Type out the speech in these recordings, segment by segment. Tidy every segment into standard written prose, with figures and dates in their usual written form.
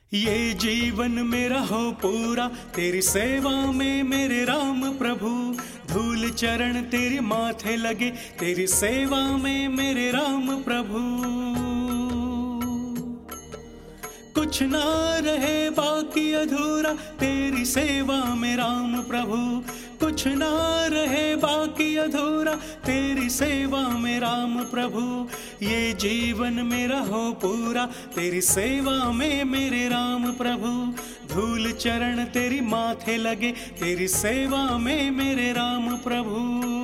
ये जीवन मेरा हो पूरा तेरी सेवा में मेरे राम प्रभु। धूल चरण तेरे माथे लगे तेरी सेवा में मेरे राम प्रभु। कुछ ना रहे बाकी अधूरा तेरी सेवा में राम प्रभु। कुछ ना रहे बाकी अधूरा तेरी सेवा में राम प्रभु। ये जीवन मेरा हो पूरा तेरी सेवा में मेरे राम प्रभु। धूल चरण तेरी माथे लगे तेरी सेवा में मेरे राम प्रभु।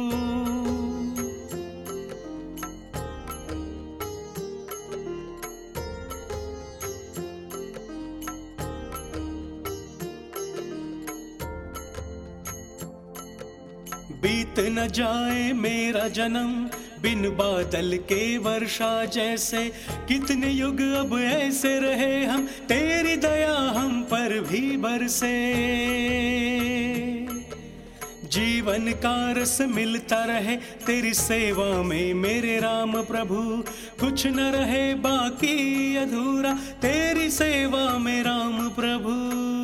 बीत न जाए मेरा जन्म बिन बादल के वर्षा जैसे। कितने युग अब ऐसे रहे हम तेरी दया हम पर भी बरसे। जीवन का रस मिलता रहे तेरी सेवा में मेरे राम प्रभु। कुछ न रहे बाकी अधूरा तेरी सेवा में राम प्रभु।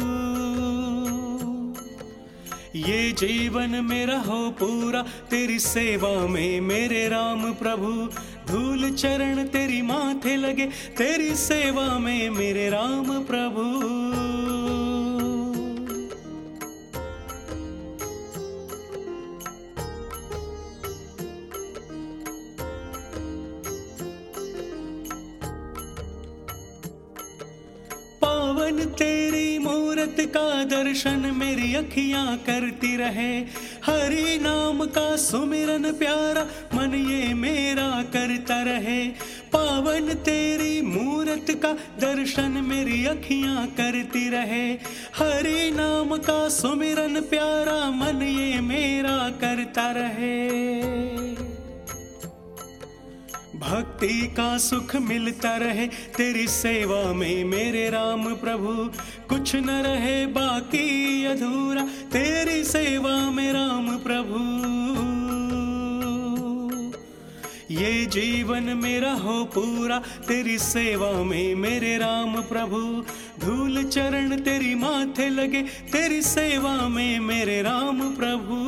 ये जीवन मेरा हो पूरा तेरी सेवा में मेरे राम प्रभु। धूल चरण तेरी माथे लगे तेरी सेवा में मेरे राम प्रभु। पावन तेरी मूरत का दर्शन मेरी अखियां करती रहे। हरि नाम का सुमिरन प्यारा मन ये मेरा करता रहे। पावन तेरी मूरत का दर्शन मेरी अखियां करती रहे। हरि नाम का सुमिरन प्यारा मन ये मेरा करता रहे। भक्ति का सुख मिलता रहे तेरी सेवा में मेरे राम प्रभु। कुछ न रहे बाकी अधूरा तेरी सेवा में राम प्रभु। ये जीवन मेरा हो पूरा तेरी सेवा में मेरे राम प्रभु। धूल चरण तेरी माथे लगे तेरी सेवा में मेरे राम प्रभु।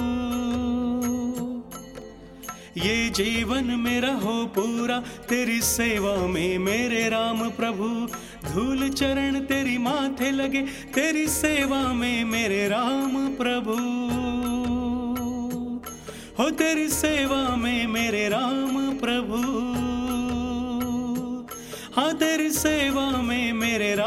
ये जीवन मेरा हो पूरा तेरी सेवा में मेरे राम प्रभु। धूल चरण तेरी माथे लगे तेरी सेवा में मेरे राम प्रभु। हो तेरी सेवा में मेरे राम प्रभु। हाँ तेरी सेवा में मेरे